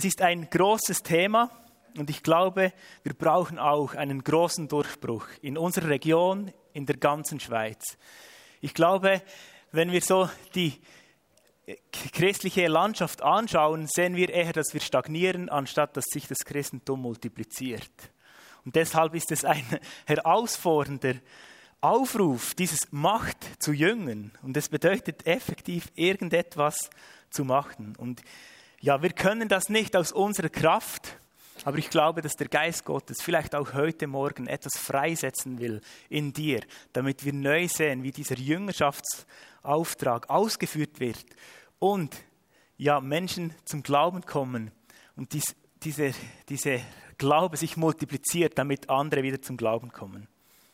Es ist ein großes Thema und ich glaube, wir brauchen auch einen großen Durchbruch in unserer Region, in der ganzen Schweiz. Ich glaube, wenn wir so die christliche Landschaft anschauen, sehen wir eher, dass wir stagnieren, anstatt dass sich das Christentum multipliziert. Und deshalb ist es ein herausfordernder Aufruf, dieses Macht zu jüngen. Und es bedeutet effektiv, irgendetwas zu machen. Und ja, wir können das nicht aus unserer Kraft, aber ich glaube, dass der Geist Gottes vielleicht auch heute Morgen etwas freisetzen will in dir, damit wir neu sehen, wie dieser Jüngerschaftsauftrag ausgeführt wird und ja, Menschen zum Glauben kommen und diese Glaube sich multipliziert, damit andere wieder zum Glauben kommen.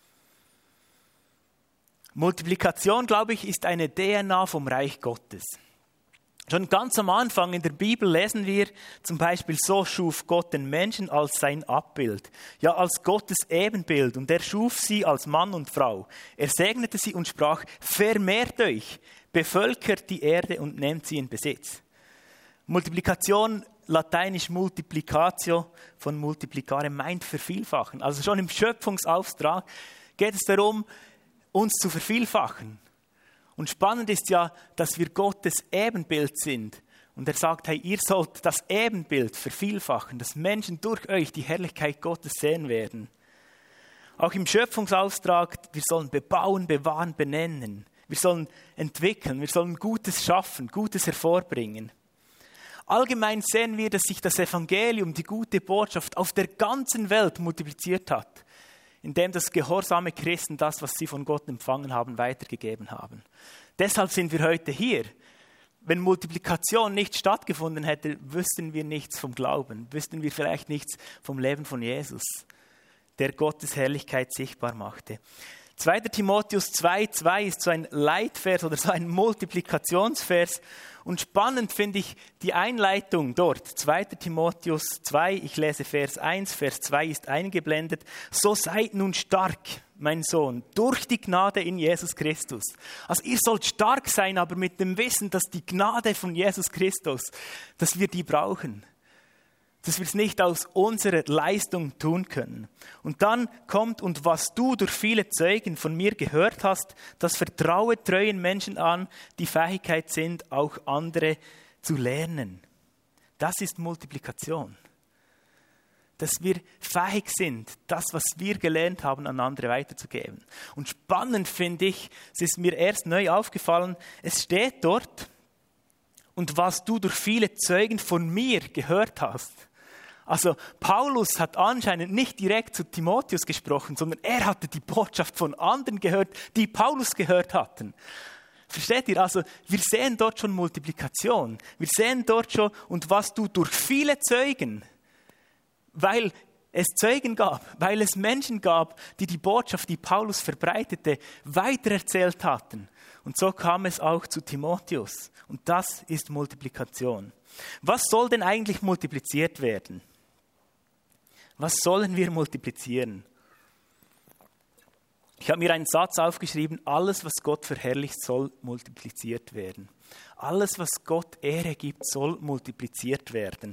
Multiplikation, glaube ich, ist eine DNA vom Reich Gottes. Schon ganz am Anfang in der Bibel lesen wir zum Beispiel, so schuf Gott den Menschen als sein Abbild, ja als Gottes Ebenbild, und er schuf sie als Mann und Frau. Er segnete sie und sprach, vermehrt euch, bevölkert die Erde und nehmt sie in Besitz. Multiplikation, lateinisch multiplicatio, von multiplicare meint vervielfachen. Also schon im Schöpfungsauftrag geht es darum, uns zu vervielfachen. Und spannend ist ja, dass wir Gottes Ebenbild sind. Und er sagt, hey, ihr sollt das Ebenbild vervielfachen, dass Menschen durch euch die Herrlichkeit Gottes sehen werden. Auch im Schöpfungsauftrag, wir sollen bebauen, bewahren, benennen. Wir sollen entwickeln, wir sollen Gutes schaffen, Gutes hervorbringen. Allgemein sehen wir, dass sich das Evangelium, die gute Botschaft, auf der ganzen Welt multipliziert hat, indem das gehorsame Christen das, was sie von Gott empfangen haben, weitergegeben haben. Deshalb sind wir heute hier. Wenn Multiplikation nicht stattgefunden hätte, wüssten wir nichts vom Glauben, wüssten wir vielleicht nichts vom Leben von Jesus, der Gottes Herrlichkeit sichtbar machte. 2. Timotheus 2,2 ist so ein Leitvers oder so ein Multiplikationsvers. Und spannend finde ich die Einleitung dort. 2. Timotheus 2, ich lese Vers 1, Vers 2 ist eingeblendet. So seid nun stark, mein Sohn, durch die Gnade in Jesus Christus. Also ihr sollt stark sein, aber mit dem Wissen, dass die Gnade von Jesus Christus, dass wir die brauchen. Dass wir es nicht aus unserer Leistung tun können. Und dann kommt, und was du durch viele Zeugen von mir gehört hast, das vertraue treuen Menschen an, die Fähigkeit sind, auch andere zu lernen. Das ist Multiplikation. Dass wir fähig sind, das, was wir gelernt haben, an andere weiterzugeben. Und spannend finde ich, es ist mir erst neu aufgefallen, es steht dort, und was du durch viele Zeugen von mir gehört hast. Also Paulus hat anscheinend nicht direkt zu Timotheus gesprochen, sondern er hatte die Botschaft von anderen gehört, die Paulus gehört hatten. Versteht ihr? Also wir sehen dort schon Multiplikation. Wir sehen dort schon, und was du durch viele Zeugen, weil es Zeugen gab, weil es Menschen gab, die die Botschaft, die Paulus verbreitete, weitererzählt hatten. Und so kam es auch zu Timotheus. Und das ist Multiplikation. Was soll denn eigentlich multipliziert werden? Was sollen wir multiplizieren? Ich habe mir einen Satz aufgeschrieben, alles, was Gott verherrlicht, soll multipliziert werden. Alles, was Gott Ehre gibt, soll multipliziert werden.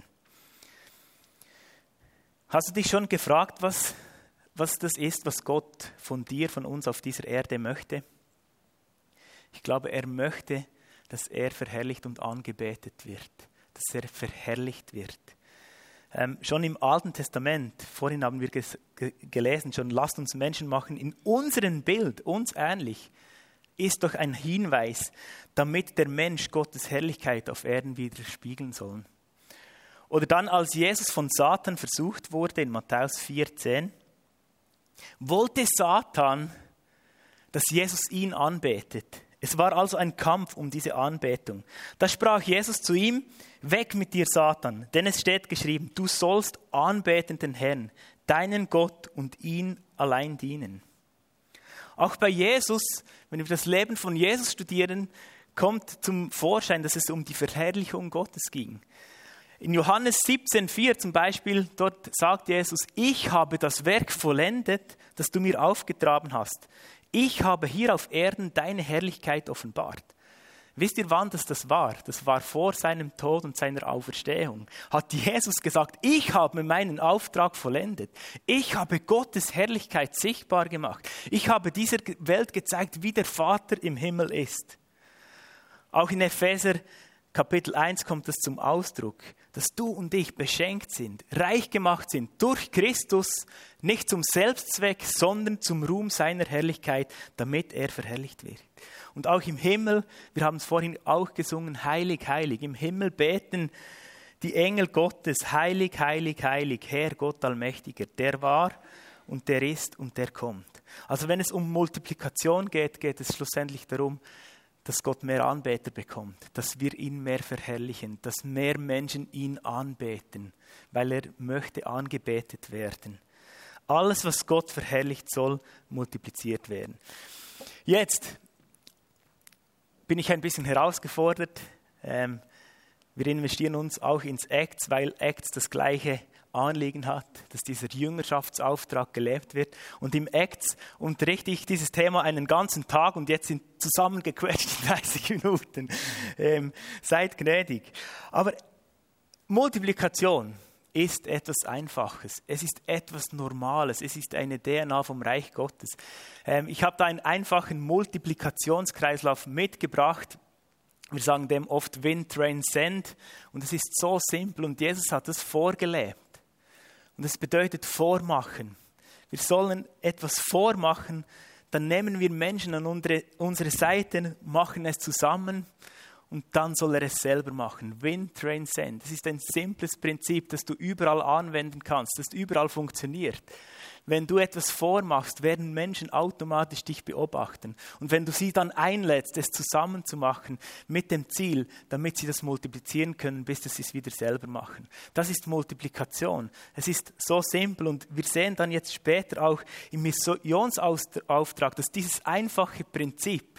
Hast du dich schon gefragt, was das ist, was Gott von dir, von uns auf dieser Erde möchte? Ich glaube, er möchte, dass er verherrlicht und angebetet wird, dass er verherrlicht wird. Schon im Alten Testament, vorhin haben wir gelesen, schon lasst uns Menschen machen in unserem Bild, uns ähnlich, ist doch ein Hinweis, damit der Mensch Gottes Herrlichkeit auf Erden wieder spiegeln soll. Oder dann, als Jesus von Satan versucht wurde, in Matthäus 4,10, wollte Satan, dass Jesus ihn anbetet. Es war also ein Kampf um diese Anbetung. Da sprach Jesus zu ihm, weg mit dir, Satan, denn es steht geschrieben, du sollst anbeten den Herrn, deinen Gott, und ihn allein dienen. Auch bei Jesus, wenn wir das Leben von Jesus studieren, kommt zum Vorschein, dass es um die Verherrlichung Gottes ging. In Johannes 17,4 zum Beispiel, dort sagt Jesus, ich habe das Werk vollendet, das du mir aufgetragen hast. Ich habe hier auf Erden deine Herrlichkeit offenbart. Wisst ihr, wann das war? Das war vor seinem Tod und seiner Auferstehung. Hat Jesus gesagt, ich habe meinen Auftrag vollendet. Ich habe Gottes Herrlichkeit sichtbar gemacht. Ich habe dieser Welt gezeigt, wie der Vater im Himmel ist. Auch in Epheser Kapitel 1 kommt es zum Ausdruck, dass du und ich beschenkt sind, reich gemacht sind durch Christus, nicht zum Selbstzweck, sondern zum Ruhm seiner Herrlichkeit, damit er verherrlicht wird. Und auch im Himmel, wir haben es vorhin auch gesungen, heilig, heilig. Im Himmel beten die Engel Gottes, heilig, heilig, heilig, Herr Gott Allmächtiger, der war und der ist und der kommt. Also wenn es um Multiplikation geht, geht es schlussendlich darum, dass Gott mehr Anbeter bekommt, dass wir ihn mehr verherrlichen, dass mehr Menschen ihn anbeten, weil er möchte angebetet werden. Alles, was Gott verherrlicht, soll multipliziert werden. Jetzt bin ich ein bisschen herausgefordert. Wir investieren uns auch ins Acts, weil Acts das gleiche Anliegen hat, dass dieser Jüngerschaftsauftrag gelebt wird. Und im Acts unterrichte ich dieses Thema einen ganzen Tag und jetzt sind zusammengequetscht 30 Minuten. Seid gnädig. Aber Multiplikation ist etwas Einfaches. Es ist etwas Normales. Es ist eine DNA vom Reich Gottes. Ich habe da einen einfachen Multiplikationskreislauf mitgebracht. Wir sagen dem oft Wind, Rain, Send. Und es ist so simpel und Jesus hat das vorgelebt. Und das bedeutet vormachen. Wir sollen etwas vormachen, dann nehmen wir Menschen an unsere Seite, machen es zusammen und dann soll er es selber machen. Wind, Train, Send. Das ist ein simples Prinzip, das du überall anwenden kannst, das überall funktioniert. Wenn du etwas vormachst, werden Menschen automatisch dich beobachten. Und wenn du sie dann einlädst, es zusammen zu machen, mit dem Ziel, damit sie das multiplizieren können, bis sie es wieder selber machen. Das ist Multiplikation. Es ist so simpel und wir sehen dann jetzt später auch im Missionsauftrag, dass dieses einfache Prinzip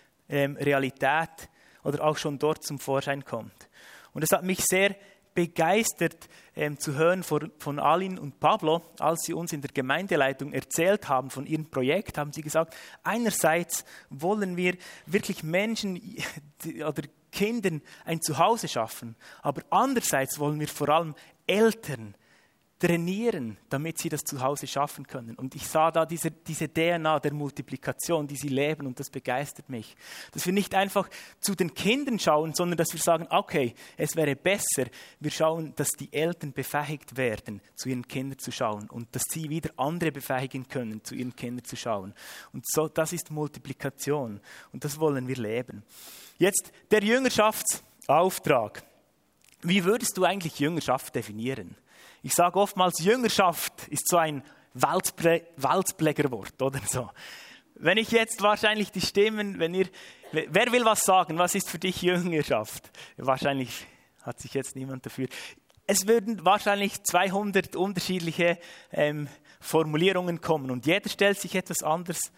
Realität oder auch schon dort zum Vorschein kommt. Und es hat mich sehr begeistert zu hören von Alin und Pablo, als sie uns in der Gemeindeleitung erzählt haben von ihrem Projekt, haben sie gesagt, einerseits wollen wir wirklich Menschen oder Kindern ein Zuhause schaffen, aber andererseits wollen wir vor allem Eltern trainieren, damit sie das Zuhause schaffen können. Und ich sah da diese DNA der Multiplikation, die sie leben und das begeistert mich. Dass wir nicht einfach zu den Kindern schauen, sondern dass wir sagen, okay, es wäre besser, wir schauen, dass die Eltern befähigt werden, zu ihren Kindern zu schauen und dass sie wieder andere befähigen können, zu ihren Kindern zu schauen. Und so, das ist Multiplikation und das wollen wir leben. Jetzt der Jüngerschaftsauftrag. Wie würdest du eigentlich Jüngerschaft definieren? Ich sage oftmals, Jüngerschaft ist so ein Walzplägerwort oder so. Wenn ich jetzt wahrscheinlich die Stimmen, wer will was sagen? Was ist für dich Jüngerschaft? Wahrscheinlich hat sich jetzt niemand dafür. Es würden wahrscheinlich 200 unterschiedliche Formulierungen kommen und jeder stellt sich etwas anderes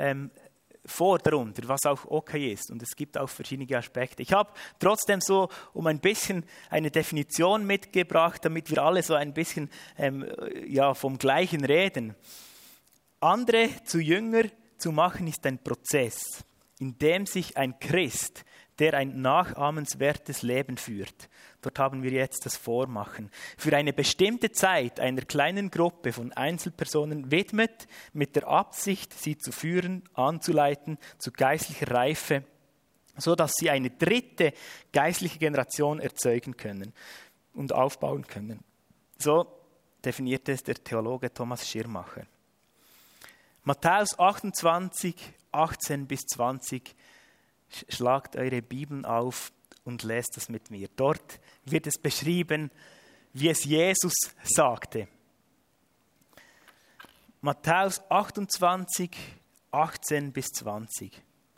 vor darunter, was auch okay ist. Und es gibt auch verschiedene Aspekte. Ich habe trotzdem so um ein bisschen eine Definition mitgebracht, damit wir alle so ein bisschen vom Gleichen reden. Andere zu Jünger zu machen ist ein Prozess, in dem sich ein Christ, der ein nachahmenswertes Leben führt. Dort haben wir jetzt das Vormachen. Für eine bestimmte Zeit einer kleinen Gruppe von Einzelpersonen widmet, mit der Absicht, sie zu führen, anzuleiten, zu geistlicher Reife, so dass sie eine dritte geistliche Generation erzeugen können und aufbauen können. So definiert es der Theologe Thomas Schirmacher. Matthäus 28, 18 bis 20. Schlagt eure Bibeln auf und lest das mit mir. Dort wird es beschrieben, wie es Jesus sagte. Matthäus 28, 18 bis 20.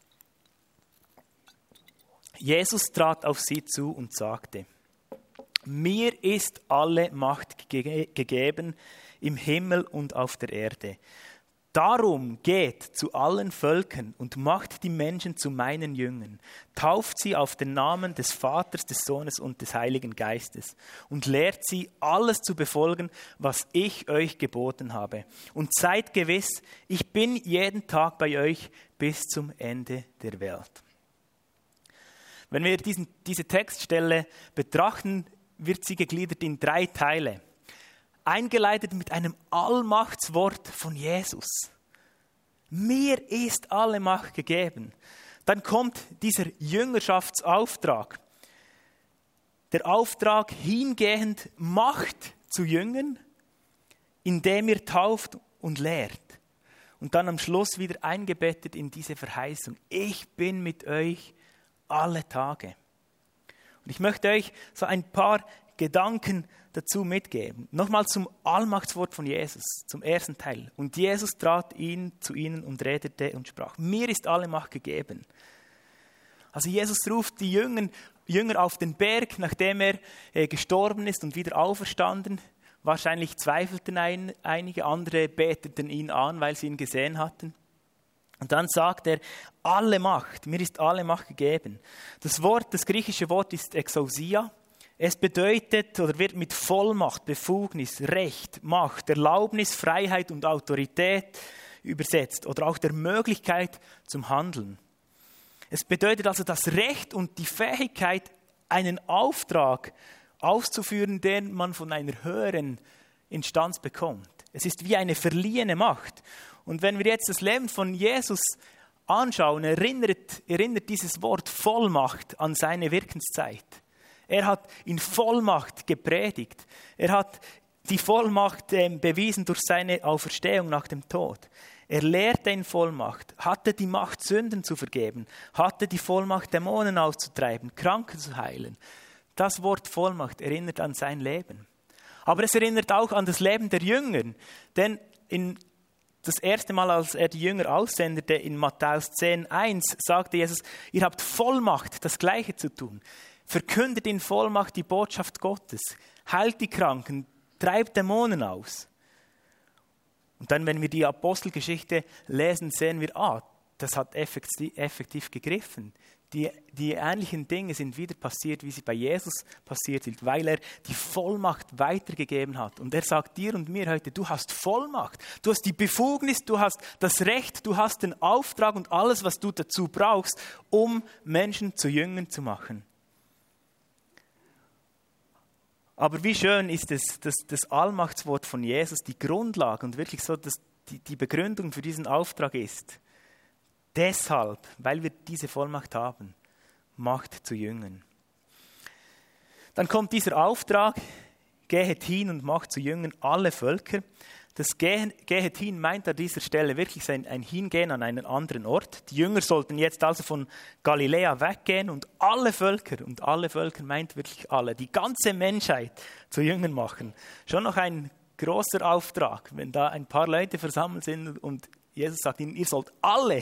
Jesus trat auf sie zu und sagte, mir ist alle Macht gegeben im Himmel und auf der Erde. Darum geht zu allen Völkern und macht die Menschen zu meinen Jüngern, tauft sie auf den Namen des Vaters, des Sohnes und des Heiligen Geistes und lehrt sie, alles zu befolgen, was ich euch geboten habe. Und seid gewiss, ich bin jeden Tag bei euch bis zum Ende der Welt. Wenn wir diese Textstelle betrachten, wird sie gegliedert in 3 Teile. Eingeleitet mit einem Allmachtswort von Jesus. Mir ist alle Macht gegeben. Dann kommt dieser Jüngerschaftsauftrag. Der Auftrag, hingehend Macht zu jüngern, indem ihr tauft und lehrt. Und dann am Schluss wieder eingebettet in diese Verheißung. Ich bin mit euch alle Tage. Und ich möchte euch so ein paar Gedanken dazu mitgeben. Nochmal zum Allmachtswort von Jesus, zum ersten Teil. Und Jesus trat zu ihnen und redete und sprach, mir ist alle Macht gegeben. Also Jesus ruft die Jünger auf den Berg, nachdem er gestorben ist und wieder auferstanden. Wahrscheinlich zweifelten einige, andere beteten ihn an, weil sie ihn gesehen hatten. Und dann sagt er, alle Macht, mir ist alle Macht gegeben. Das griechische Wort ist Exousia. Es bedeutet oder wird mit Vollmacht, Befugnis, Recht, Macht, Erlaubnis, Freiheit und Autorität übersetzt oder auch der Möglichkeit zum Handeln. Es bedeutet also das Recht und die Fähigkeit, einen Auftrag auszuführen, den man von einer höheren Instanz bekommt. Es ist wie eine verliehene Macht. Und wenn wir jetzt das Leben von Jesus anschauen, erinnert dieses Wort Vollmacht an seine Wirkenszeit. Er hat in Vollmacht gepredigt. Er hat die Vollmacht bewiesen durch seine Auferstehung nach dem Tod. Er lehrte in Vollmacht, hatte die Macht, Sünden zu vergeben, hatte die Vollmacht, Dämonen auszutreiben, Kranke zu heilen. Das Wort Vollmacht erinnert an sein Leben. Aber es erinnert auch an das Leben der Jünger. Denn das erste Mal, als er die Jünger aussendete, in Matthäus 10,1, sagte Jesus, ihr habt Vollmacht, das Gleiche zu tun. Verkündet in Vollmacht die Botschaft Gottes, heilt die Kranken, treibt Dämonen aus. Und dann, wenn wir die Apostelgeschichte lesen, sehen wir, das hat effektiv gegriffen. Die ähnlichen Dinge sind wieder passiert, wie sie bei Jesus passiert sind, weil er die Vollmacht weitergegeben hat. Und er sagt dir und mir heute, du hast Vollmacht, du hast die Befugnis, du hast das Recht, du hast den Auftrag und alles, was du dazu brauchst, um Menschen zu Jüngern zu machen. Aber wie schön ist es, dass das Allmachtswort von Jesus die Grundlage und wirklich so die Begründung für diesen Auftrag ist. Deshalb, weil wir diese Vollmacht haben, Macht zu Jüngern. Dann kommt dieser Auftrag, gehet hin und macht zu Jüngern alle Völker. Das gehet hin meint an dieser Stelle wirklich ein Hingehen an einen anderen Ort. Die Jünger sollten jetzt also von Galiläa weggehen und alle Völker meint wirklich alle, die ganze Menschheit zu Jüngern machen. Schon noch ein großer Auftrag, wenn da ein paar Leute versammelt sind und Jesus sagt ihnen, ihr sollt alle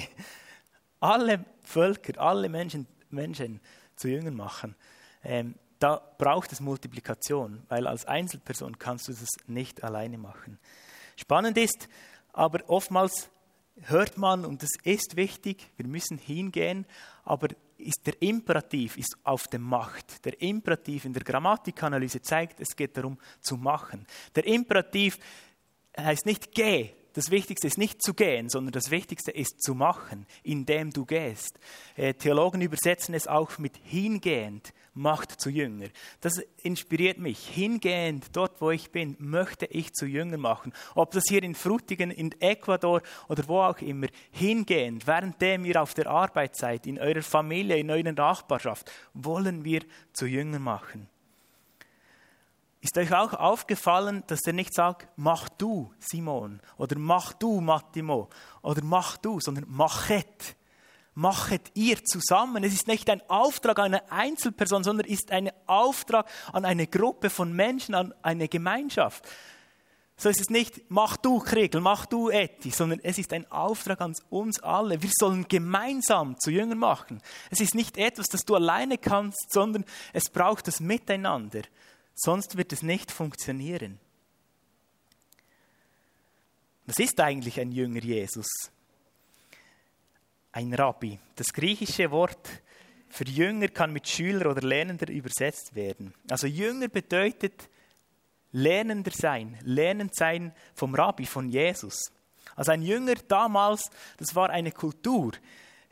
Völker, alle Menschen zu Jüngern machen. Da braucht es Multiplikation, weil als Einzelperson kannst du das nicht alleine machen. Spannend ist, aber oftmals hört man, und das ist wichtig, wir müssen hingehen, aber der Imperativ ist auf der Macht. Der Imperativ in der Grammatikanalyse zeigt, es geht darum zu machen. Der Imperativ heißt nicht geh. Das Wichtigste ist nicht zu gehen, sondern das Wichtigste ist zu machen, indem du gehst. Theologen übersetzen es auch mit hingehend, Macht zu Jünger. Das inspiriert mich. Hingehend, dort wo ich bin, möchte ich zu Jünger machen. Ob das hier in Frutigen, in Ecuador oder wo auch immer, hingehend, währenddem ihr auf der Arbeit seid, in eurer Familie, in eurer Nachbarschaft, wollen wir zu Jünger machen. Ist euch auch aufgefallen, dass er nicht sagt, mach du, Simon, oder mach du, Mattimo, oder mach du, sondern machet. Machet ihr zusammen. Es ist nicht ein Auftrag an eine Einzelperson, sondern ist ein Auftrag an eine Gruppe von Menschen, an eine Gemeinschaft. So ist es nicht, mach du, Kriegel, mach du, Eti, sondern es ist ein Auftrag an uns alle. Wir sollen gemeinsam zu Jüngern machen. Es ist nicht etwas, das du alleine kannst, sondern es braucht das Miteinander. Sonst wird es nicht funktionieren. Was ist eigentlich ein Jünger Jesus? Ein Rabbi. Das griechische Wort für Jünger kann mit Schüler oder Lernender übersetzt werden. Also Jünger bedeutet Lernender sein, lernend sein vom Rabbi, von Jesus. Also ein Jünger damals, das war eine Kultur.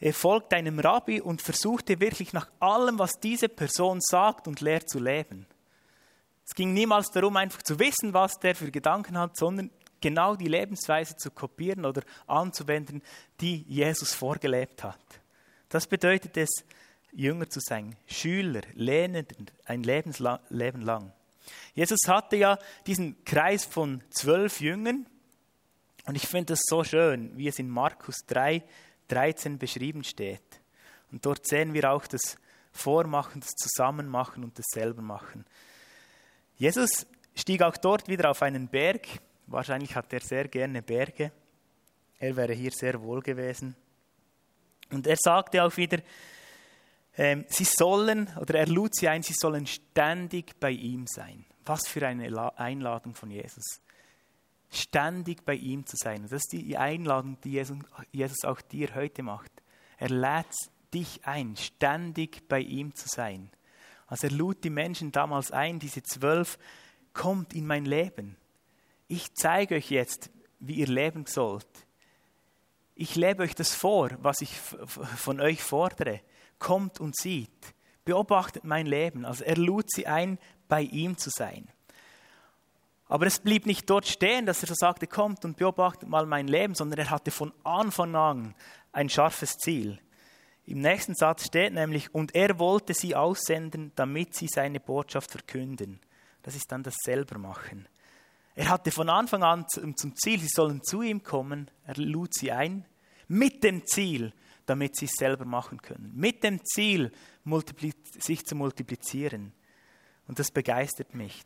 folgt einem Rabbi und versuchte wirklich nach allem, was diese Person sagt und lehrt, zu leben. Es ging niemals darum, einfach zu wissen, was der für Gedanken hat, sondern genau die Lebensweise zu kopieren oder anzuwenden, die Jesus vorgelebt hat. Das bedeutet es, Jünger zu sein, Schüler, Lernenden, ein Leben lang. Jesus hatte ja diesen Kreis von 12 Jüngern und ich finde es so schön, wie es in Markus 3,13 beschrieben steht. Und dort sehen wir auch das Vormachen, das Zusammenmachen und das Selbermachen. Jesus stieg auch dort wieder auf einen Berg. Wahrscheinlich hat er sehr gerne Berge. Er wäre hier sehr wohl gewesen. Und er sagte auch wieder, er lud sie ein, sie sollen ständig bei ihm sein. Was für eine Einladung von Jesus. Ständig bei ihm zu sein. Und das ist die Einladung, die Jesus auch dir heute macht. Er lädt dich ein, ständig bei ihm zu sein. Also er lud die Menschen damals ein, diese 12, kommt in mein Leben. Ich zeige euch jetzt, wie ihr leben sollt. Ich lebe euch das vor, was ich von euch fordere. Kommt und sieht. Beobachtet mein Leben. Also er lud sie ein, bei ihm zu sein. Aber es blieb nicht dort stehen, dass er so sagte, kommt und beobachtet mal mein Leben, sondern er hatte von Anfang an ein scharfes Ziel. Im nächsten Satz steht nämlich, und er wollte sie aussenden, damit sie seine Botschaft verkünden. Das ist dann das Selbermachen. Er hatte von Anfang an zum Ziel, sie sollen zu ihm kommen. Er lud sie ein, mit dem Ziel, damit sie es selber machen können. Mit dem Ziel, sich zu multiplizieren. Und das begeistert mich.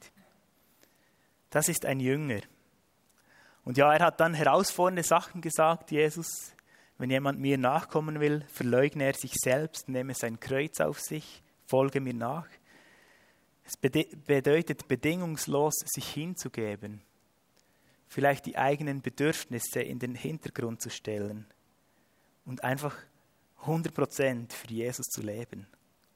Das ist ein Jünger. Und ja, er hat dann herausfordernde Sachen gesagt, Jesus. Wenn jemand mir nachkommen will, verleugne er sich selbst, nehme sein Kreuz auf sich, folge mir nach. Es bedeutet bedingungslos, sich hinzugeben, vielleicht die eigenen Bedürfnisse in den Hintergrund zu stellen und einfach 100% für Jesus zu leben.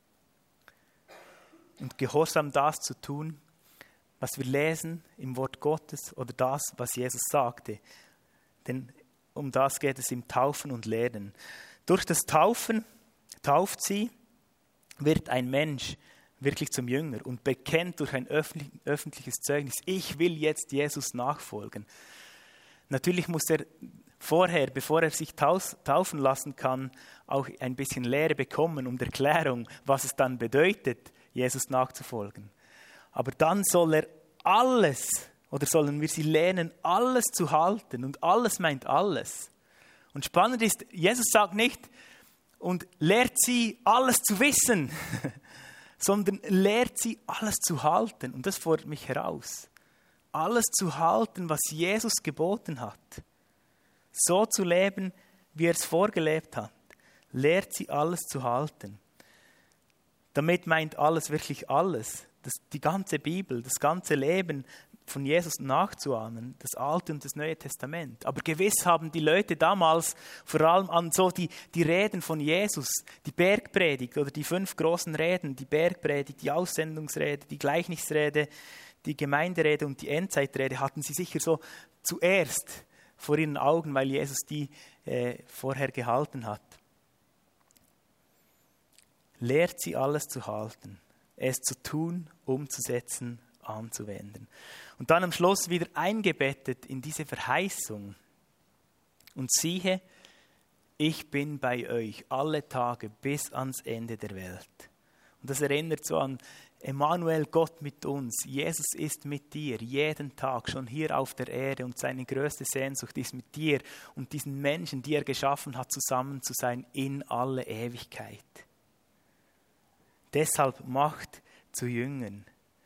Und gehorsam das zu tun, was wir lesen im Wort Gottes oder das, was Jesus sagte. Denn um das geht es im Taufen und Lehren. Durch das Taufen, tauft sie, wird ein Mensch wirklich zum Jünger und bekennt durch ein öffentliches Zeugnis, ich will jetzt Jesus nachfolgen. Natürlich muss er vorher, bevor er sich taufen lassen kann, auch ein bisschen Lehre bekommen und Erklärung, was es dann bedeutet, Jesus nachzufolgen. Aber dann soll er alles, oder sollen wir sie lernen, alles zu halten. Und alles meint alles. Und spannend ist, Jesus sagt nicht, und lehrt sie alles zu wissen, sondern lehrt sie alles zu halten. Und das fordert mich heraus. Alles zu halten, was Jesus geboten hat. So zu leben, wie er es vorgelebt hat. Lehrt sie alles zu halten. Damit meint alles wirklich alles. Die ganze Bibel, das ganze Leben von Jesus nachzuahmen, das Alte und das Neue Testament. Aber gewiss haben die Leute damals vor allem an so die Reden von Jesus, die Bergpredigt oder die 5 großen Reden, die Bergpredigt, die Aussendungsrede, die Gleichnisrede, die Gemeinderede und die Endzeitrede, hatten sie sicher so zuerst vor ihren Augen, weil Jesus die vorher gehalten hat. Lehrt sie alles zu halten, es zu tun, umzusetzen, anzuwenden. Und dann am Schluss wieder eingebettet in diese Verheißung. Und siehe, ich bin bei euch alle Tage bis ans Ende der Welt. Und das erinnert so an Emmanuel, Gott mit uns. Jesus ist mit dir jeden Tag schon hier auf der Erde und seine größte Sehnsucht ist mit dir und diesen Menschen, die er geschaffen hat, zusammen zu sein in alle Ewigkeit. Deshalb macht zu Jüngern.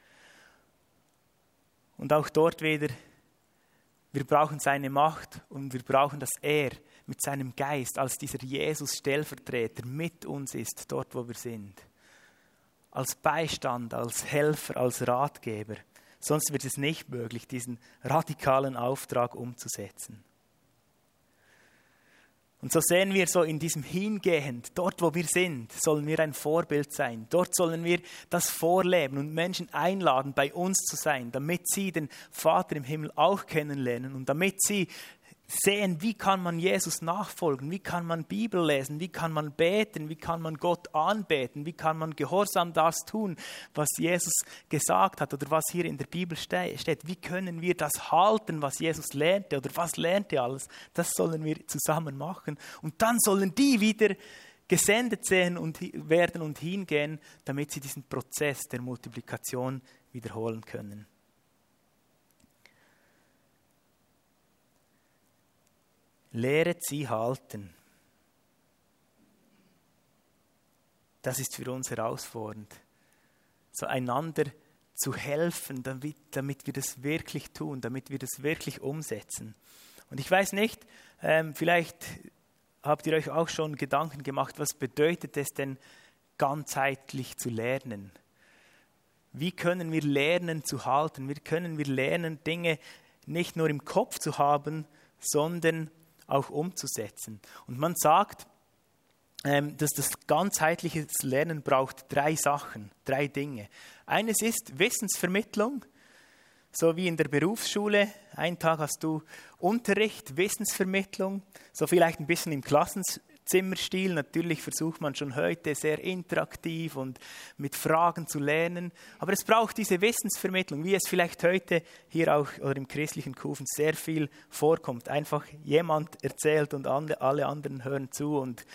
Und auch dort wieder, wir brauchen seine Macht und wir brauchen, dass er mit seinem Geist als dieser Jesus-Stellvertreter mit uns ist, dort wo wir sind. Als Beistand, als Helfer, als Ratgeber. Sonst wird es nicht möglich, diesen radikalen Auftrag umzusetzen. Und so sehen wir so in diesem Hingehend, dort wo wir sind, sollen wir ein Vorbild sein. Dort sollen wir das vorleben und Menschen einladen, bei uns zu sein, damit sie den Vater im Himmel auch kennenlernen und damit sie sehen, wie kann man Jesus nachfolgen, wie kann man Bibel lesen, wie kann man beten, wie kann man Gott anbeten, wie kann man gehorsam das tun, was Jesus gesagt hat oder was hier in der Bibel steht. Wie können wir das halten, was Jesus lehrte oder was lernte alles. Das sollen wir zusammen machen. Und dann sollen die wieder gesendet werden und hingehen, damit sie diesen Prozess der Multiplikation wiederholen können. Lehret sie halten. Das ist für uns herausfordernd. So einander zu helfen, damit wir das wirklich tun, damit wir das wirklich umsetzen. Und ich weiß nicht, vielleicht habt ihr euch auch schon Gedanken gemacht, was bedeutet es denn, ganzheitlich zu lernen? Wie können wir lernen zu halten? Wie können wir lernen, Dinge nicht nur im Kopf zu haben, sondern auch umzusetzen. Und man sagt, dass das ganzheitliche Lernen braucht 3 Sachen, 3 Dinge. Eines ist Wissensvermittlung, so wie in der Berufsschule. Einen Tag hast du Unterricht, Wissensvermittlung, so vielleicht ein bisschen im Klassenzimmerstil. Natürlich versucht man schon heute sehr interaktiv und mit Fragen zu lernen. Aber es braucht diese Wissensvermittlung, wie es vielleicht heute hier auch oder im christlichen Kufen sehr viel vorkommt. Einfach jemand erzählt und alle anderen hören zu und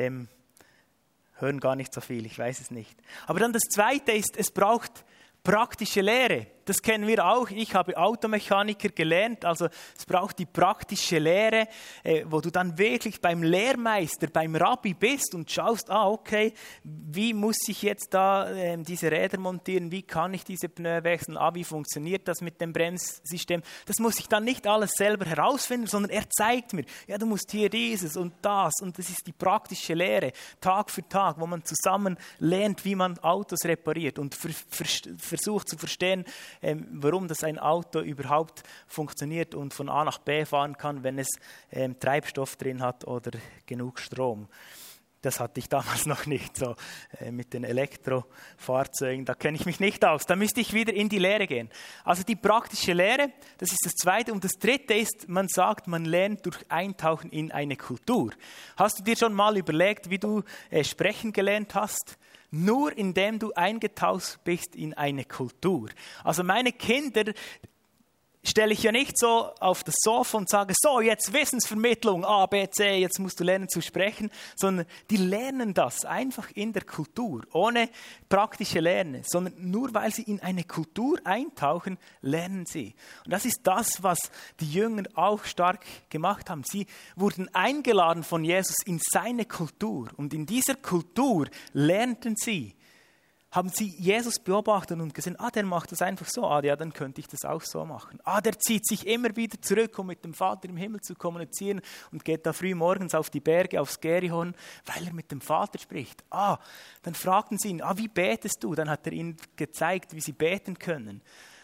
hören gar nicht so viel, ich weiß es nicht. Aber dann das Zweite ist, es braucht praktische Lehre. Das kennen wir auch. Ich habe Automechaniker gelernt, also es braucht die praktische Lehre, wo du dann wirklich beim Lehrmeister, beim Rabbi bist und schaust, okay, wie muss ich jetzt da diese Räder montieren, wie kann ich diese Pneu wechseln, wie funktioniert das mit dem Bremssystem. Das muss ich dann nicht alles selber herausfinden, sondern er zeigt mir, ja, du musst hier dieses und das ist die praktische Lehre, Tag für Tag, wo man zusammen lernt, wie man Autos repariert und versucht zu verstehen, warum das ein Auto überhaupt funktioniert und von A nach B fahren kann, wenn es Treibstoff drin hat oder genug Strom. Das hatte ich damals noch nicht, so mit den Elektrofahrzeugen, da kenne ich mich nicht aus. Da müsste ich wieder in die Lehre gehen. Also die praktische Lehre, das ist das Zweite. Und das Dritte ist, man sagt, man lernt durch Eintauchen in eine Kultur. Hast du dir schon mal überlegt, wie du sprechen gelernt hast? Nur indem du eingetaucht bist in eine Kultur. Also meine Kinder stelle ich ja nicht so auf das Sofa und sage, so jetzt Wissensvermittlung, A, B, C, jetzt musst du lernen zu sprechen, sondern die lernen das einfach in der Kultur, ohne praktische Lerne, sondern nur weil sie in eine Kultur eintauchen, lernen sie. Und das ist das, was die Jünger auch stark gemacht haben. Sie wurden eingeladen von Jesus in seine Kultur und in dieser Kultur lernten sie. Haben sie Jesus beobachtet und gesehen, der macht das einfach so, ja, dann könnte ich das auch so machen. Der zieht sich immer wieder zurück, um mit dem Vater im Himmel zu kommunizieren und geht da früh morgens auf die Berge, aufs Gerihon, weil er mit dem Vater spricht. Dann fragten sie ihn, wie betest du? Dann hat er ihnen gezeigt, wie sie beten können.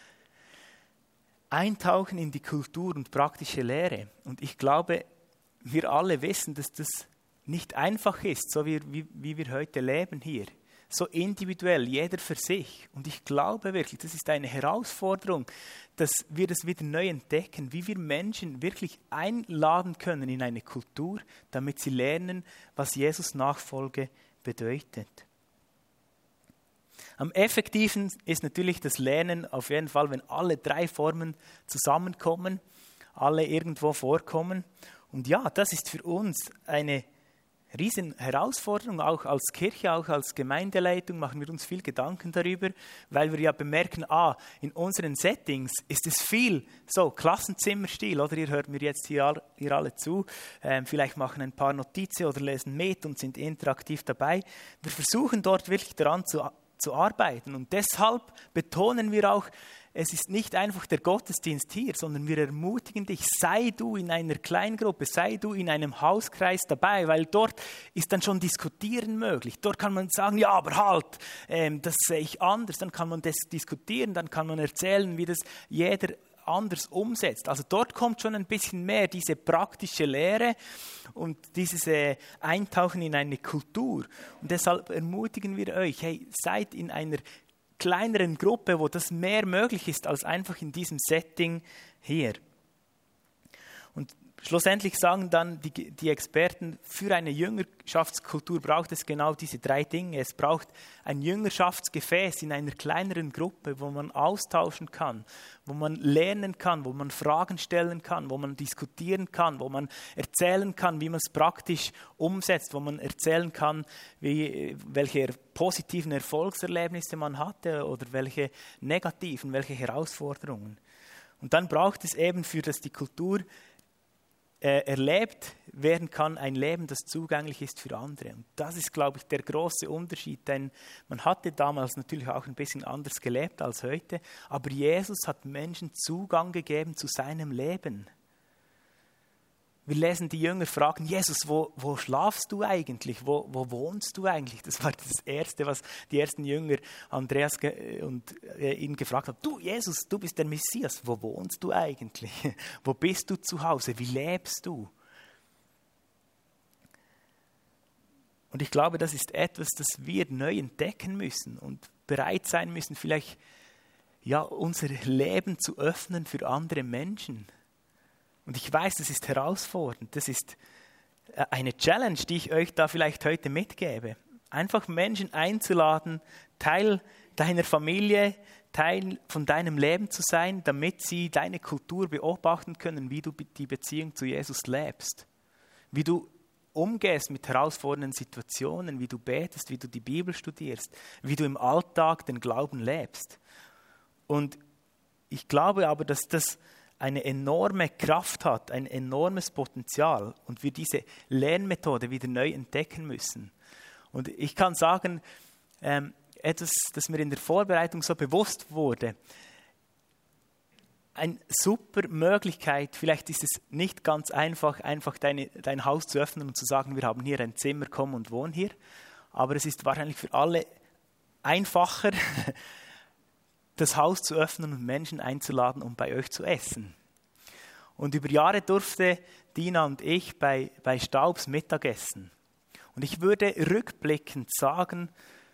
Eintauchen in die Kultur und praktische Lehre. Und ich glaube, wir alle wissen, dass das nicht einfach ist, so wie wir heute leben hier. So individuell, jeder für sich. Und ich glaube wirklich, das ist eine Herausforderung, dass wir das wieder neu entdecken, wie wir Menschen wirklich einladen können in eine Kultur, damit sie lernen, was Jesus Nachfolge bedeutet. Am effektivsten ist natürlich das Lernen auf jeden Fall, wenn alle 3 Formen zusammenkommen, alle irgendwo vorkommen. Und ja, das ist für uns eine riesen Herausforderung, auch als Kirche, auch als Gemeindeleitung machen wir uns viel Gedanken darüber, weil wir ja bemerken, in unseren Settings ist es viel so Klassenzimmerstil, oder ihr hört mir jetzt hier alle zu, vielleicht machen ein paar Notizen oder lesen mit und sind interaktiv dabei. Wir versuchen dort wirklich daran zu arbeiten und deshalb betonen wir auch, es ist nicht einfach der Gottesdienst hier, sondern wir ermutigen dich, sei du in einer Kleingruppe, sei du in einem Hauskreis dabei, weil dort ist dann schon Diskutieren möglich. Dort kann man sagen, ja, aber halt, das sehe ich anders. Dann kann man das diskutieren, dann kann man erzählen, wie das jeder anders umsetzt. Also dort kommt schon ein bisschen mehr diese praktische Lehre und dieses Eintauchen in eine Kultur. Und deshalb ermutigen wir euch, hey, seid in einer kleineren Gruppe, wo das mehr möglich ist als einfach in diesem Setting hier. Und Schlussendlich sagen dann die Experten, für eine Jüngerschaftskultur braucht es genau diese 3 Dinge. Es braucht ein Jüngerschaftsgefäß in einer kleineren Gruppe, wo man austauschen kann, wo man lernen kann, wo man Fragen stellen kann, wo man diskutieren kann, wo man erzählen kann, wie man es praktisch umsetzt, wo man erzählen kann, welche positiven Erfolgserlebnisse man hatte oder welche negativen, welche Herausforderungen. Und dann braucht es eben, für das die Kultur erlebt werden kann, ein Leben, das zugänglich ist für andere. Und das ist, glaube ich, der große Unterschied, denn man hatte damals natürlich auch ein bisschen anders gelebt als heute, aber Jesus hat Menschen Zugang gegeben zu seinem Leben. Wir lesen die Jünger fragen, Jesus, wo schlafst du eigentlich? Wo wohnst du eigentlich? Das war das Erste, was die ersten Jünger Andreas und ihn gefragt haben. Du, Jesus, du bist der Messias. Wo wohnst du eigentlich? Wo bist du zu Hause? Wie lebst du? Und ich glaube, das ist etwas, das wir neu entdecken müssen und bereit sein müssen, vielleicht unser Leben zu öffnen für andere Menschen. Und ich weiß, das ist herausfordernd. Das ist eine Challenge, die ich euch da vielleicht heute mitgebe. Einfach Menschen einzuladen, Teil deiner Familie, Teil von deinem Leben zu sein, damit sie deine Kultur beobachten können, wie du die Beziehung zu Jesus lebst. Wie du umgehst mit herausfordernden Situationen, wie du betest, wie du die Bibel studierst, wie du im Alltag den Glauben lebst. Und ich glaube aber, dass das eine enorme Kraft hat, ein enormes Potenzial und wir diese Lernmethode wieder neu entdecken müssen. Und ich kann sagen, etwas, das mir in der Vorbereitung so bewusst wurde, eine super Möglichkeit, vielleicht ist es nicht ganz einfach dein Haus zu öffnen und zu sagen, wir haben hier ein Zimmer, komm und wohn hier, aber es ist wahrscheinlich für alle einfacher, das Haus zu öffnen und Menschen einzuladen, um bei euch zu essen. Und über Jahre durfte Dina und ich bei Staubs Mittag essen. Und ich würde rückblickend sagen,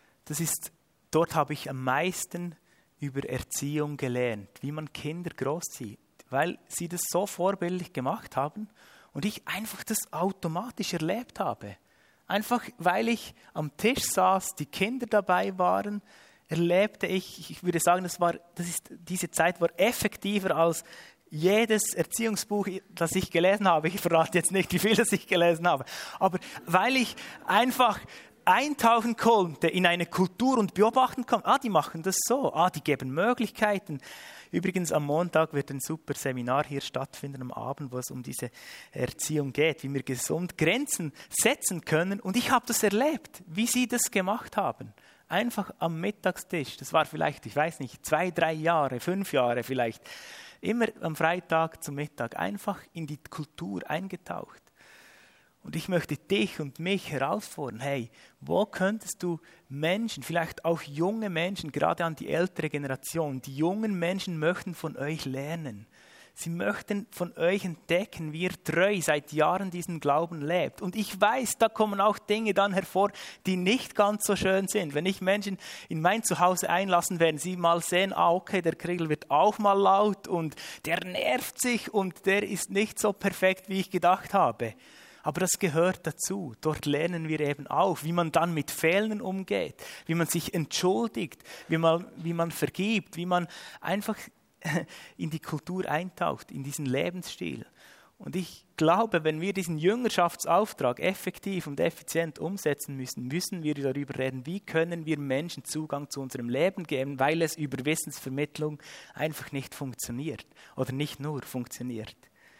dort habe ich am meisten über Erziehung gelernt, wie man Kinder großzieht, weil sie das so vorbildlich gemacht haben und ich einfach das automatisch erlebt habe. Einfach weil ich am Tisch saß, die Kinder dabei waren, erlebte ich würde sagen, diese Zeit war effektiver als jedes Erziehungsbuch, das ich gelesen habe. Ich verrate jetzt nicht, wie viel das ich gelesen habe. Aber weil ich einfach eintauchen konnte in eine Kultur und beobachten konnte, die machen das so, die geben Möglichkeiten. Übrigens am Montag wird ein super Seminar hier stattfinden am Abend, wo es um diese Erziehung geht, wie wir gesund Grenzen setzen können. Und ich habe das erlebt, wie sie das gemacht haben. Einfach am Mittagstisch, das war vielleicht, ich weiß nicht, 2, 3 Jahre, 5 Jahre vielleicht, immer am Freitag zum Mittag, einfach in die Kultur eingetaucht. Und ich möchte dich und mich herausfordern, hey, wo könntest du Menschen, vielleicht auch junge Menschen, gerade an die ältere Generation, die jungen Menschen möchten von euch lernen. Sie möchten von euch entdecken, wie ihr treu seit Jahren diesen Glauben lebt. Und ich weiß, da kommen auch Dinge dann hervor, die nicht ganz so schön sind. Wenn ich Menschen in mein Zuhause einlassen, werden sie mal sehen, okay, der Kriegel wird auch mal laut und der nervt sich und der ist nicht so perfekt, wie ich gedacht habe. Aber das gehört dazu. Dort lernen wir eben auch, wie man dann mit Fehlern umgeht, wie man sich entschuldigt, wie man vergibt, wie man einfach in die Kultur eintaucht, in diesen Lebensstil. Und ich glaube, wenn wir diesen Jüngerschaftsauftrag effektiv und effizient umsetzen müssen, müssen wir darüber reden, wie können wir Menschen Zugang zu unserem Leben geben, weil es über Wissensvermittlung einfach nicht funktioniert oder nicht nur funktioniert.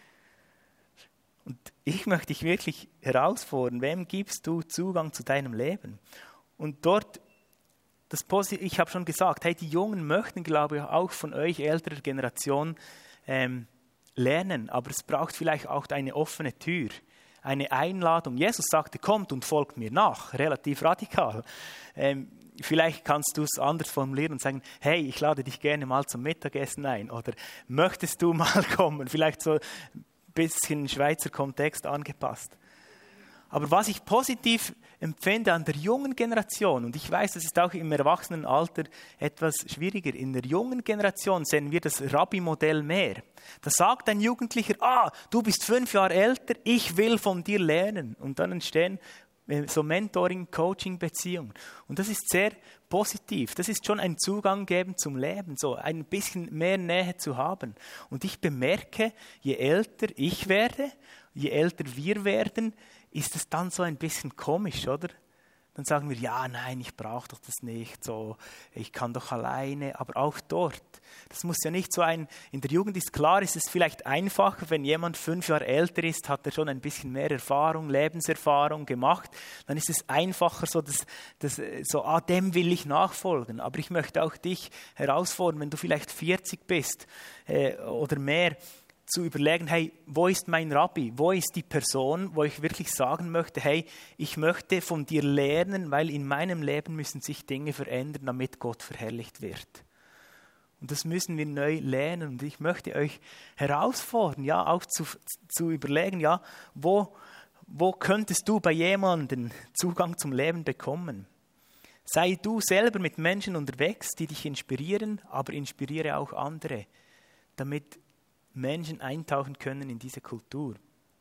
Und ich möchte dich wirklich herausfordern, wem gibst du Zugang zu deinem Leben? Und dort, ich habe schon gesagt, hey, die Jungen möchten, glaube ich, auch von euch älterer Generation lernen, aber es braucht vielleicht auch eine offene Tür, eine Einladung. Jesus sagte, kommt und folgt mir nach, relativ radikal. Vielleicht kannst du es anders formulieren und sagen, hey, ich lade dich gerne mal zum Mittagessen ein oder möchtest du mal kommen, vielleicht so ein bisschen Schweizer Kontext angepasst. Aber was ich positiv empfinde an der jungen Generation, und ich weiß, das ist auch im Erwachsenenalter etwas schwieriger, in der jungen Generation sehen wir das Rabbi-Modell mehr. Da sagt ein Jugendlicher, du bist 5 Jahre älter, ich will von dir lernen. Und dann entstehen so Mentoring, Coaching-Beziehungen. Und das ist sehr positiv. Das ist schon ein Zugang geben zum Leben, so ein bisschen mehr Nähe zu haben. Und ich bemerke, je älter ich werde, je älter wir werden, ist es dann so ein bisschen komisch, oder? Dann sagen wir, ja, nein, ich brauche doch das nicht, so, ich kann doch alleine, aber auch dort. Das muss ja nicht so in der Jugend ist klar, ist es vielleicht einfacher, wenn jemand 5 Jahre älter ist, hat er schon ein bisschen mehr Erfahrung, Lebenserfahrung gemacht, dann ist es einfacher, dem will ich nachfolgen. Aber ich möchte auch dich herausfordern, wenn du vielleicht 40 bist oder mehr, zu überlegen, hey, wo ist mein Rabbi? Wo ist die Person, wo ich wirklich sagen möchte, hey, ich möchte von dir lernen, weil in meinem Leben müssen sich Dinge verändern, damit Gott verherrlicht wird. Und das müssen wir neu lernen. Und ich möchte euch herausfordern, ja, auch zu überlegen, ja, wo könntest du bei jemandem Zugang zum Leben bekommen? Sei du selber mit Menschen unterwegs, die dich inspirieren, aber inspiriere auch andere, damit Menschen eintauchen können in diese Kultur.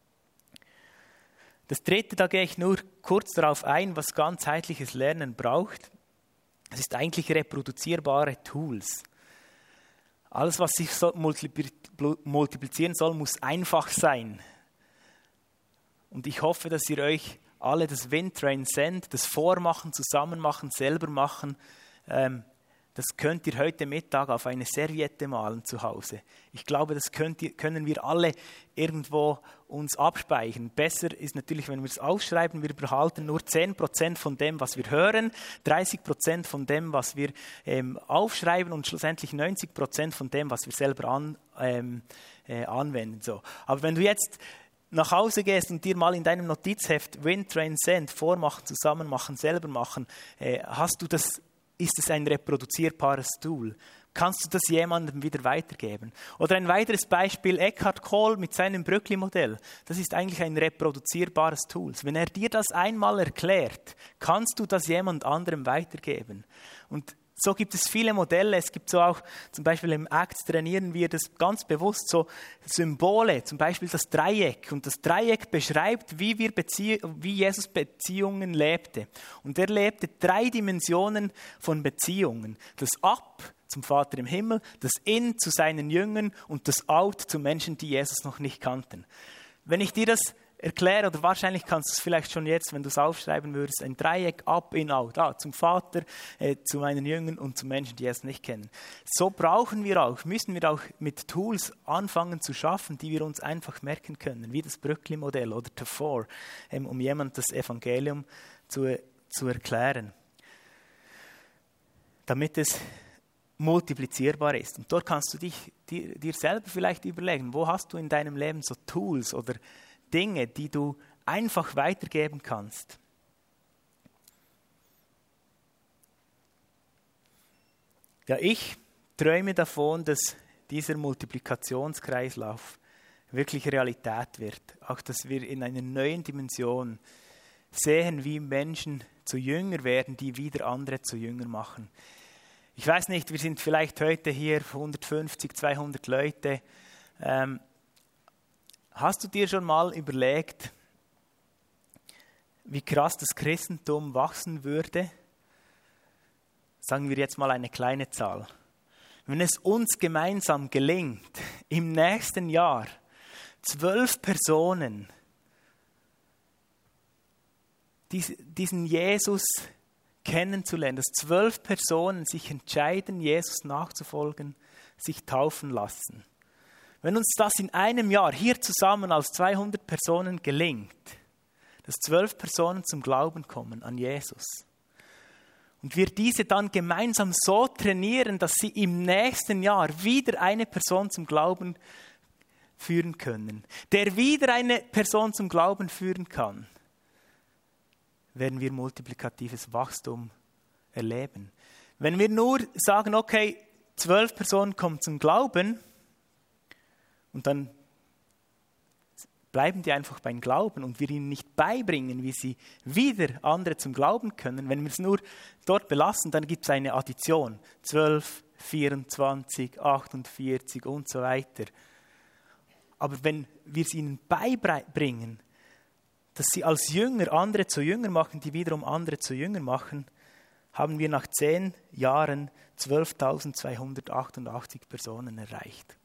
Das dritte, da gehe ich nur kurz darauf ein, was ganzheitliches Lernen braucht. Es ist eigentlich reproduzierbare Tools. Alles, was sich so multiplizieren soll, muss einfach sein. Und ich hoffe, dass ihr euch alle das Windtrain Send, das Vormachen, Zusammenmachen, selber machen, das könnt ihr heute Mittag auf eine Serviette malen zu Hause. Ich glaube, das können wir alle irgendwo uns abspeichern. Besser ist natürlich, wenn wir es aufschreiben. Wir behalten nur 10% von dem, was wir hören, 30% von dem, was wir aufschreiben und schlussendlich 90% von dem, was wir selber anwenden. So. Aber wenn du jetzt nach Hause gehst und dir mal in deinem Notizheft Windtrain Send, Vormachen, Zusammenmachen, selber machen, ist es ein reproduzierbares Tool? Kannst du das jemandem wieder weitergeben? Oder ein weiteres Beispiel, Eckhart Tolle mit seinem Brückli-Modell. Das ist eigentlich ein reproduzierbares Tool. Wenn er dir das einmal erklärt, kannst du das jemand anderem weitergeben. Und so gibt es viele Modelle. Es gibt so auch, zum Beispiel im ACT trainieren wir das ganz bewusst, so Symbole, zum Beispiel das Dreieck. Und das Dreieck beschreibt, wie Jesus Beziehungen lebte. Und er lebte 3 Dimensionen von Beziehungen. Das Ab zum Vater im Himmel, das In zu seinen Jüngern und das Out zu Menschen, die Jesus noch nicht kannten. Wenn ich dir das erkläre, oder wahrscheinlich kannst du es vielleicht schon jetzt, wenn du es aufschreiben würdest, ein Dreieck, Up, In, Out, zum Vater, zu meinen Jüngern und zu Menschen, die es nicht kennen. So müssen wir auch mit Tools anfangen zu schaffen, die wir uns einfach merken können, wie das Brückli-Modell oder Tafor, um jemand das Evangelium zu erklären, damit es multiplizierbar ist. Und dort kannst du dir selber vielleicht überlegen, wo hast du in deinem Leben so Tools oder Dinge, die du einfach weitergeben kannst. Ja, ich träume davon, dass dieser Multiplikationskreislauf wirklich Realität wird. Auch, dass wir in einer neuen Dimension sehen, wie Menschen zu Jünger werden, die wieder andere zu Jünger machen. Ich weiß nicht, wir sind vielleicht heute hier 150, 200 Leute. Hast du dir schon mal überlegt, wie krass das Christentum wachsen würde? Sagen wir jetzt mal eine kleine Zahl. Wenn es uns gemeinsam gelingt, im nächsten Jahr 12 Personen diesen Jesus kennenzulernen, dass 12 Personen sich entscheiden, Jesus nachzufolgen, sich taufen lassen. Wenn uns das in einem Jahr hier zusammen als 200 Personen gelingt, dass 12 Personen zum Glauben kommen an Jesus und wir diese dann gemeinsam so trainieren, dass sie im nächsten Jahr wieder eine Person zum Glauben führen können, der wieder eine Person zum Glauben führen kann, werden wir multiplikatives Wachstum erleben. Wenn wir nur sagen, okay, 12 Personen kommen zum Glauben, und dann bleiben die einfach beim Glauben und wir ihnen nicht beibringen, wie sie wieder andere zum Glauben können, wenn wir es nur dort belassen, dann gibt es eine Addition. 12, 24, 48 und so weiter. Aber wenn wir es ihnen beibringen, dass sie als Jünger andere zu Jünger machen, die wiederum andere zu Jünger machen, haben wir nach 10 Jahren 12.288 Personen erreicht.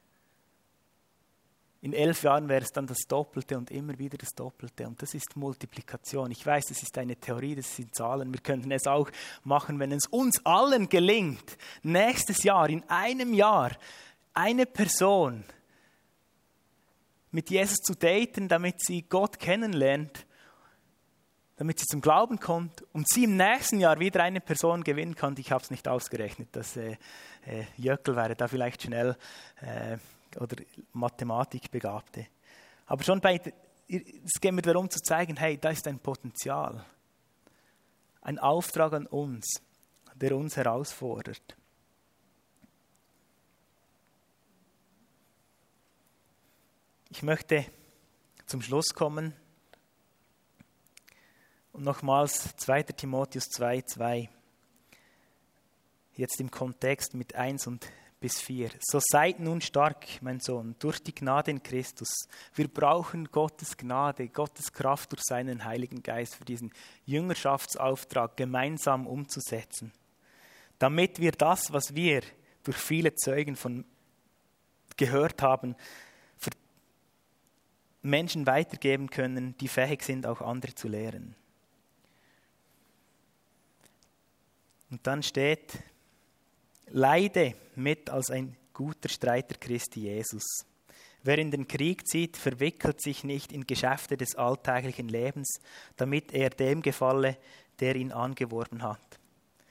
In 11 Jahren wäre es dann das Doppelte und immer wieder das Doppelte. Und das ist Multiplikation. Ich weiß, das ist eine Theorie, das sind Zahlen. Wir könnten es auch machen, wenn es uns allen gelingt, nächstes Jahr, in einem Jahr, eine Person mit Jesus zu daten, damit sie Gott kennenlernt, damit sie zum Glauben kommt und sie im nächsten Jahr wieder eine Person gewinnen kann. Ich habe es nicht ausgerechnet, dass Jöckel wäre da vielleicht schnell oder Mathematikbegabte. Aber schon es geht mir darum zu zeigen, hey, da ist ein Potenzial. Ein Auftrag an uns, der uns herausfordert. Ich möchte zum Schluss kommen und nochmals 2. Timotheus 2,2. Jetzt im Kontext mit 1 und bis 4. So seid nun stark, mein Sohn, durch die Gnade in Christus. Wir brauchen Gottes Gnade, Gottes Kraft durch seinen Heiligen Geist für diesen Jüngerschaftsauftrag gemeinsam umzusetzen. Damit wir das, was wir durch viele Zeugen von gehört haben, für Menschen weitergeben können, die fähig sind, auch andere zu lehren. Und dann steht: Leide mit als ein guter Streiter Christi Jesus. Wer in den Krieg zieht, verwickelt sich nicht in Geschäfte des alltäglichen Lebens, damit er dem gefalle, der ihn angeworben hat.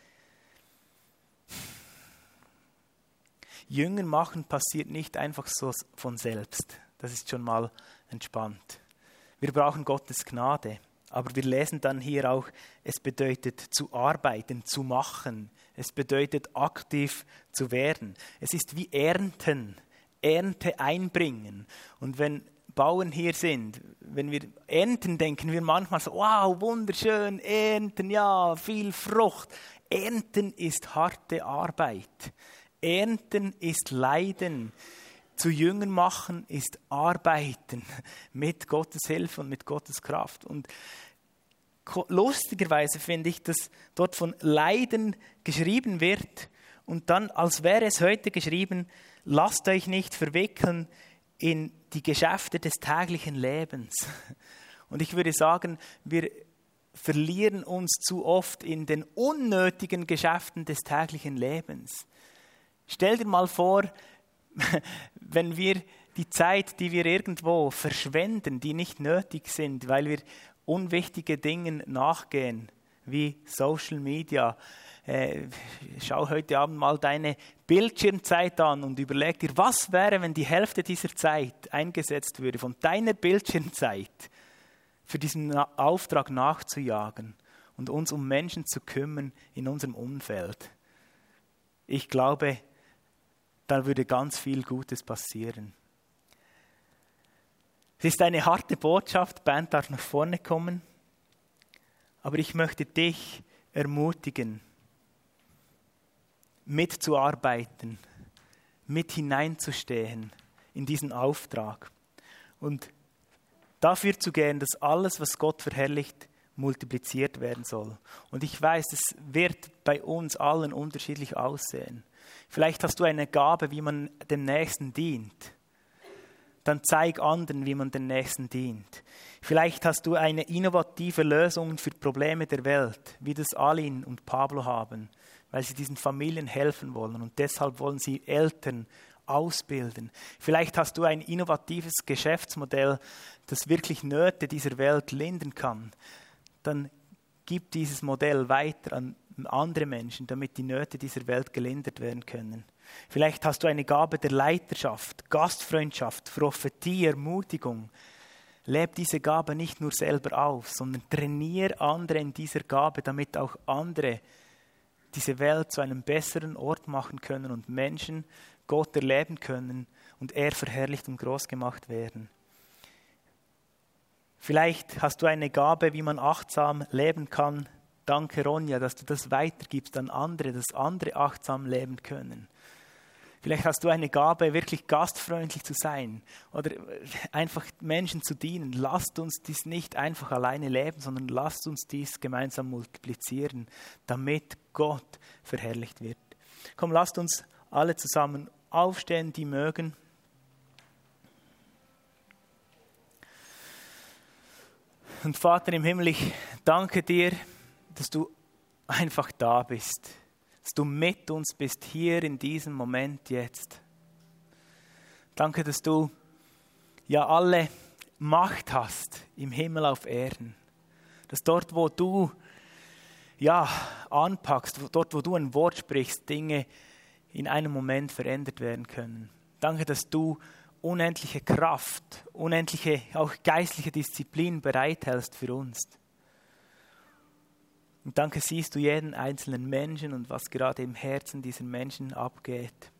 Jünger machen passiert nicht einfach so von selbst. Das ist schon mal entspannt. Wir brauchen Gottes Gnade. Aber wir lesen dann hier auch, es bedeutet zu arbeiten, zu machen. Es bedeutet aktiv zu werden. Es ist wie Ernten, Ernte einbringen. Und wenn Bauern hier sind, wenn wir ernten, denken wir manchmal so, wow, wunderschön, ernten, ja, viel Frucht. Ernten ist harte Arbeit. Ernten ist Leiden. Zu Jüngern machen ist Arbeiten mit Gottes Hilfe und mit Gottes Kraft. Und lustigerweise finde ich, dass dort von Leiden geschrieben wird und dann, als wäre es heute geschrieben, lasst euch nicht verwickeln in die Geschäfte des täglichen Lebens. Und ich würde sagen, wir verlieren uns zu oft in den unnötigen Geschäften des täglichen Lebens. Stell dir mal vor, wenn wir die Zeit, die wir irgendwo verschwenden, die nicht nötig sind, weil wir unwichtige Dinge nachgehen, wie Social Media. Schau heute Abend mal deine Bildschirmzeit an und überleg dir, was wäre, wenn die Hälfte dieser Zeit eingesetzt würde, von deiner Bildschirmzeit, für diesen Auftrag nachzujagen und uns um Menschen zu kümmern in unserem Umfeld. Ich glaube, da würde ganz viel Gutes passieren. Es ist eine harte Botschaft, die Band darf nach vorne kommen, aber ich möchte dich ermutigen, mitzuarbeiten, mit hineinzustehen in diesen Auftrag und dafür zu gehen, dass alles, was Gott verherrlicht, multipliziert werden soll. Und ich weiß, es wird bei uns allen unterschiedlich aussehen. Vielleicht hast du eine Gabe, wie man dem Nächsten dient. Dann zeig anderen, wie man dem Nächsten dient. Vielleicht hast du eine innovative Lösung für Probleme der Welt, wie das Alin und Pablo haben, weil sie diesen Familien helfen wollen und deshalb wollen sie Eltern ausbilden. Vielleicht hast du ein innovatives Geschäftsmodell, das wirklich Nöte dieser Welt lindern kann. Dann gib dieses Modell weiter an andere Menschen, damit die Nöte dieser Welt gelindert werden können. Vielleicht hast du eine Gabe der Leiterschaft, Gastfreundschaft, Prophetie, Ermutigung. Leb diese Gabe nicht nur selber auf, sondern trainiere andere in dieser Gabe, damit auch andere diese Welt zu einem besseren Ort machen können und Menschen Gott erleben können und er verherrlicht und groß gemacht werden. Vielleicht hast du eine Gabe, wie man achtsam leben kann. Danke, Ronja, dass du das weitergibst an andere, dass andere achtsam leben können. Vielleicht hast du eine Gabe, wirklich gastfreundlich zu sein oder einfach Menschen zu dienen. Lasst uns dies nicht einfach alleine leben, sondern lasst uns dies gemeinsam multiplizieren, damit Gott verherrlicht wird. Komm, lasst uns alle zusammen aufstehen, die mögen. Und Vater im Himmel, ich danke dir, dass du einfach da bist. Dass du mit uns bist, hier in diesem Moment jetzt. Danke, dass du ja alle Macht hast im Himmel auf Erden. Dass dort, wo du ja anpackst, dort, wo du ein Wort sprichst, Dinge in einem Moment verändert werden können. Danke, dass du unendliche Kraft, unendliche auch geistliche Disziplin bereithältst für uns. Und danke, siehst du jeden einzelnen Menschen und was gerade im Herzen dieser Menschen abgeht.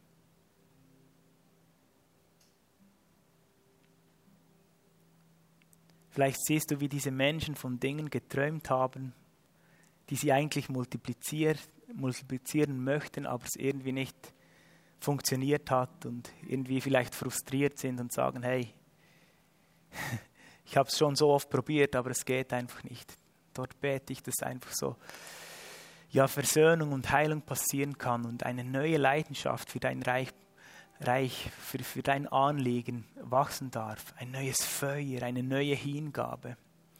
Vielleicht siehst du, wie diese Menschen von Dingen geträumt haben, die sie eigentlich multiplizieren möchten, aber es irgendwie nicht funktioniert hat und irgendwie vielleicht frustriert sind und sagen, hey, ich habe es schon so oft probiert, aber es geht einfach nicht. Dort bete ich, dass einfach so Versöhnung und Heilung passieren kann und eine neue Leidenschaft für dein Reich für dein Anliegen wachsen darf. Ein neues Feuer, eine neue Hingabe.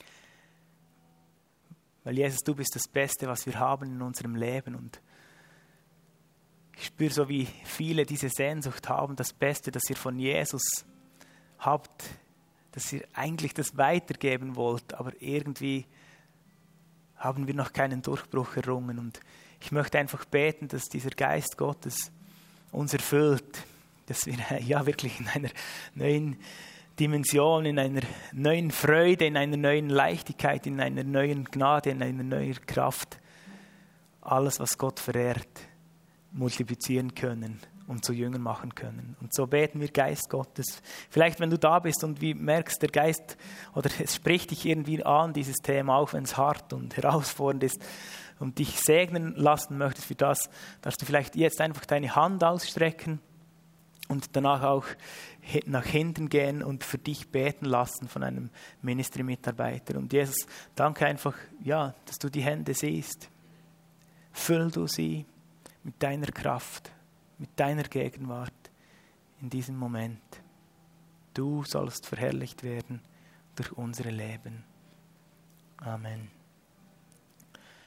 Weil Jesus, du bist das Beste, was wir haben in unserem Leben und ich spüre so, wie viele diese Sehnsucht haben, das Beste, das ihr von Jesus habt, dass ihr eigentlich das weitergeben wollt, aber irgendwie haben wir noch keinen Durchbruch errungen. Und ich möchte einfach beten, dass dieser Geist Gottes uns erfüllt, dass wir ja wirklich in einer neuen Dimension, in einer neuen Freude, in einer neuen Leichtigkeit, in einer neuen Gnade, in einer neuen Kraft alles, was Gott verehrt, multiplizieren können und zu Jüngern machen können. Und so beten wir, Geist Gottes. Vielleicht, wenn du da bist und wie merkst, der Geist, oder es spricht dich irgendwie an, dieses Thema, auch wenn es hart und herausfordernd ist und dich segnen lassen möchtest für das, darfst du vielleicht jetzt einfach deine Hand ausstrecken und danach auch nach hinten gehen und für dich beten lassen von einem Ministry-Mitarbeiter. Und Jesus, danke einfach, ja, dass du die Hände siehst. Füll du sie mit deiner Kraft, mit deiner Gegenwart in diesem Moment. Du sollst verherrlicht werden durch unsere Leben. Amen.